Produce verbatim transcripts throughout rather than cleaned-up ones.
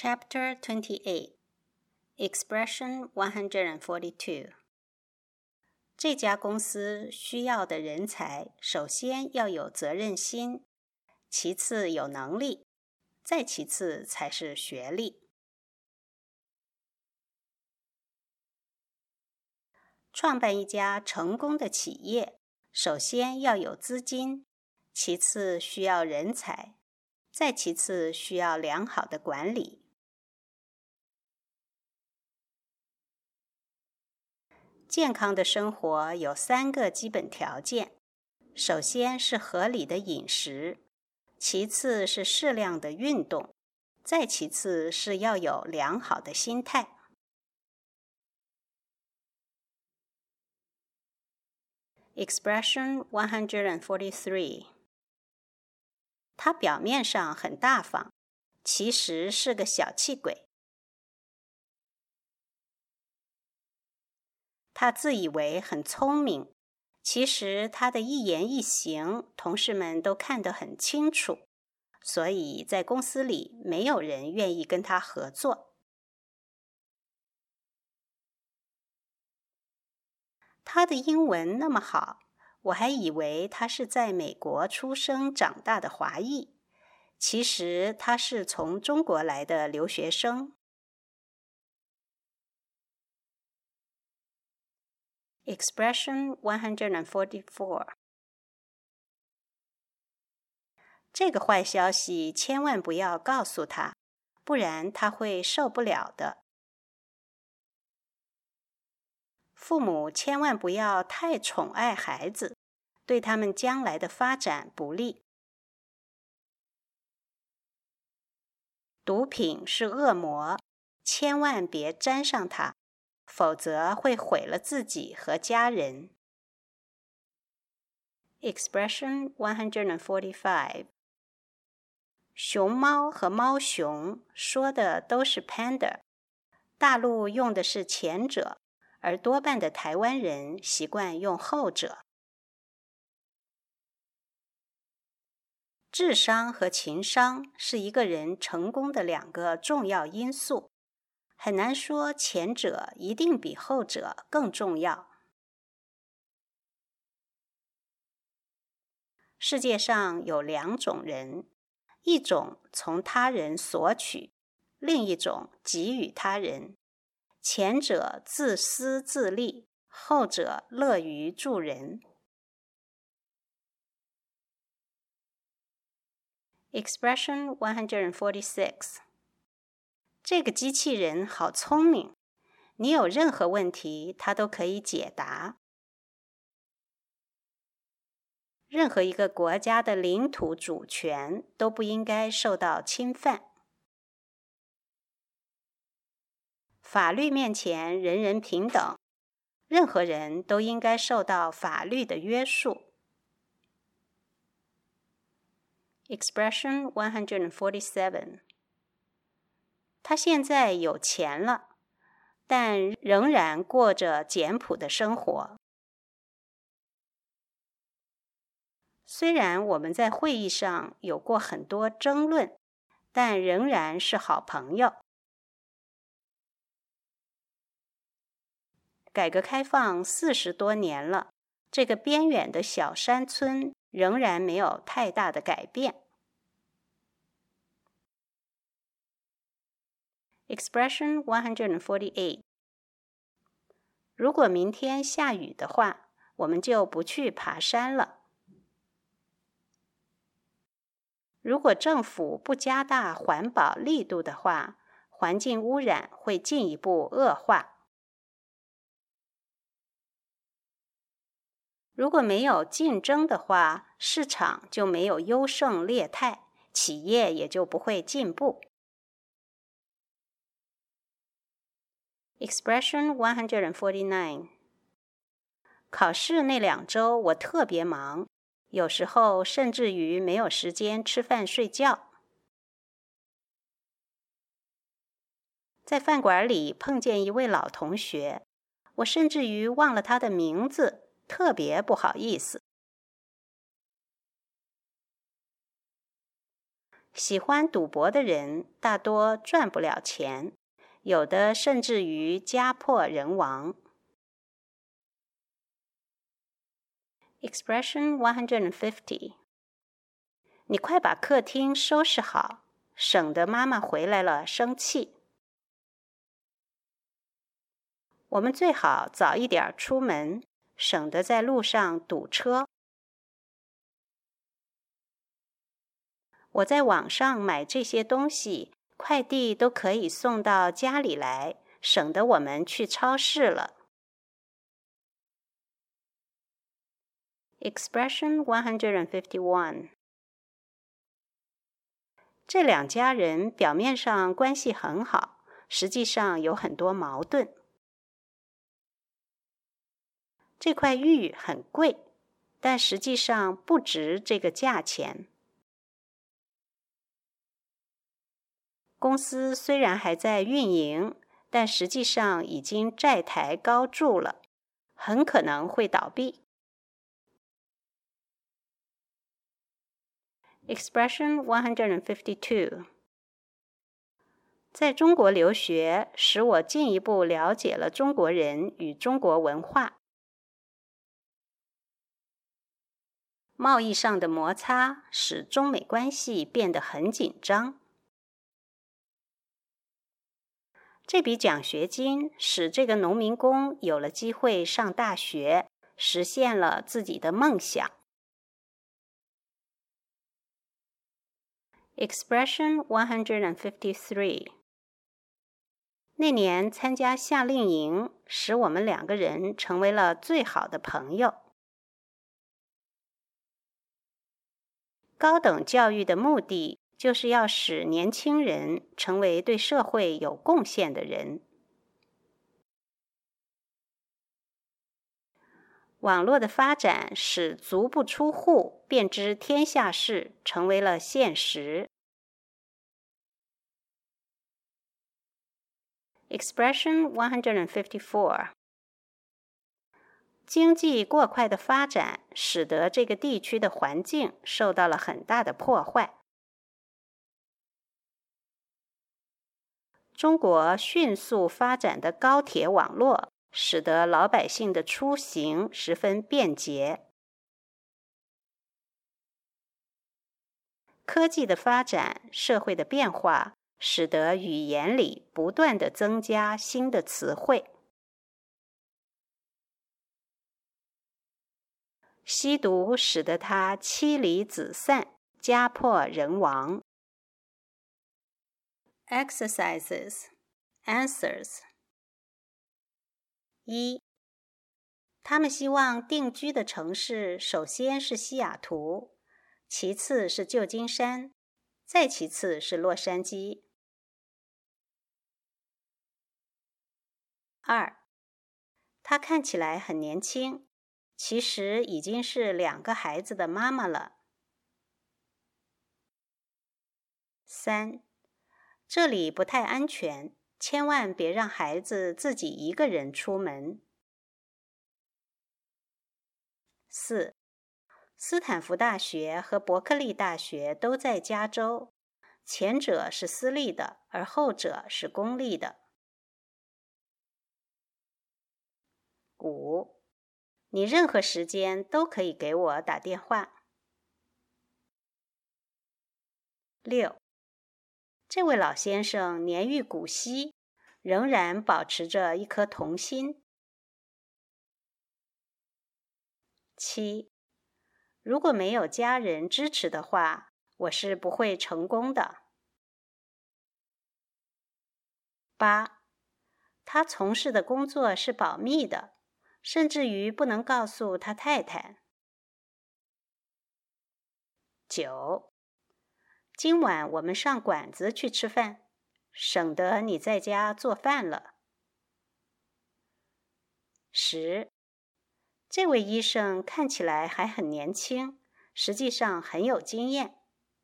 Chapter twenty-eight, Expression one hundred forty-two. 这家公司需要的人才，首先要有责任心，其次有能力，再其次才是学历。创办一家成功的企业，首先要有资金，其次需要人才，再其次需要良好的管理。健康的生活有三个基本条件，首先是合理的饮食，其次是适量的运动，再其次是要有良好的心态。Expression one hundred forty-three. 他表面上很大方，其实是个小气鬼。他自以为很聪明，其实他的一言一行，同事们都看得很清楚，所以在公司里没有人愿意跟他合作。他的英文那么好，我还以为他是在美国出生长大的华裔，其实他是从中国来的留学生。Expression one hundred forty-four. 这个坏消息千万不要告诉他，不然他会受不了的。父母千万不要太宠爱孩子，对他们将来的发展不利。毒品是恶魔，千万别沾上它，否则会毁了自己和家人。Expression one hundred forty-five. 熊猫和猫熊说的都是 panda， 大陆用的是前者，而多半的台湾人习惯用后者。智商和情商是一个人成功的两个重要因素，很难说前者一定比后者更重要。世界上有两种人，一种从他人索取，另一种给予他人。前者自私自利，后者乐于助人。Expression one hundred forty-six. 这个机器人好聪明，你有任何问题，它都可以解答。任何一个国家的领土主权都不应该受到侵犯。法律面前人人平等，任何人都应该受到法律的约束。Expression one hundred forty-seven. 他现在有钱了，但仍然过着简朴的生活。虽然我们在会议上有过很多争论，但仍然是好朋友。改革开放四十多年了，这个边远的小山村仍然没有太大的改变。Expression one hundred forty-eight. 如果明天下雨的话，我们就不去爬山了。如果政府不加大环保力度的话，环境污染会进一步恶化。如果没有竞争的话，市场就没有优胜劣汰，企业也就不会进步。Expression one hundred forty-nine. 考试那两周我特别忙，有时候甚至于没有时间吃饭睡觉。在饭馆里碰见一位老同学，我甚至于忘了他的名字，特别不好意思。 喜欢赌博的人大多赚不了钱，有的甚至于家破人亡。Expression one fifty. 你快把客厅收拾好，省得妈妈回来了生气。我们最好早一点出门，省得在路上堵车。我在网上买这些东西，快递都可以送到家里来，省得我们去超市了。Expression one fifty-one. 这两家人表面上关系很好，实际上有很多矛盾。这块玉很贵，但实际上不值这个价钱。公司虽然还在运营，但实际上已经债台高筑了，很可能会倒闭。Expression one fifty-two. 在中国留学，使我进一步了解了中国人与中国文化。贸易上的摩擦使中美关系变得很紧张。这笔奖学金使这个农民工有了机会上大学，实现了自己的梦想。Expression one fifty-three. 那年参加夏令营，使我们两个人成为了最好的朋友。高等教育的目的就是要使年轻人成为对社会有贡献的人。网络的发展使足不出户便知天下事成为了现实。Expression one fifty-four. 经济过快的发展使得这个地区的环境受到了很大的破坏。中国迅速发展的高铁网络使得老百姓的出行十分便捷。科技的发展，社会的变化，使得语言里不断地增加新的词汇。吸毒使得他妻离子散，家破人亡。Exercises. Answers. 一、他们希望定居的城市首先是西雅图，其次是旧金山，再其次是洛杉矶。二、她看起来很年轻，其实已经是两个孩子的妈妈了。三、这里不太安全，千万别让孩子自己一个人出门。四、斯坦福大学和伯克利大学都在加州，前者是私立的，而后者是公立的。五、你任何时间都可以给我打电话。六、这位老先生年逾古稀，仍然保持着一颗童心。七、如果没有家人支持的话，我是不会成功的。八、他从事的工作是保密的，甚至于不能告诉他太太。九、今晚我们上馆子去吃饭，省得你在家做饭了。十、这位医生看起来还很年轻，实际上很有经验。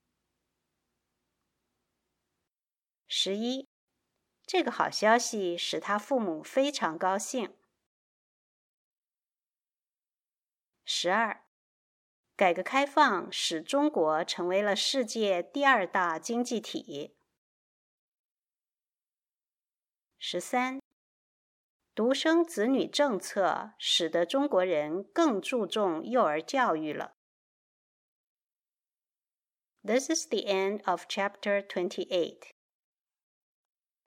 十一、这个好消息使他父母非常高兴。十二、 改革开放使中国成为了世界第二大经济体。十三，独生子女政策使得中国人更注重幼儿教育了。This is the end of chapter twenty-eight.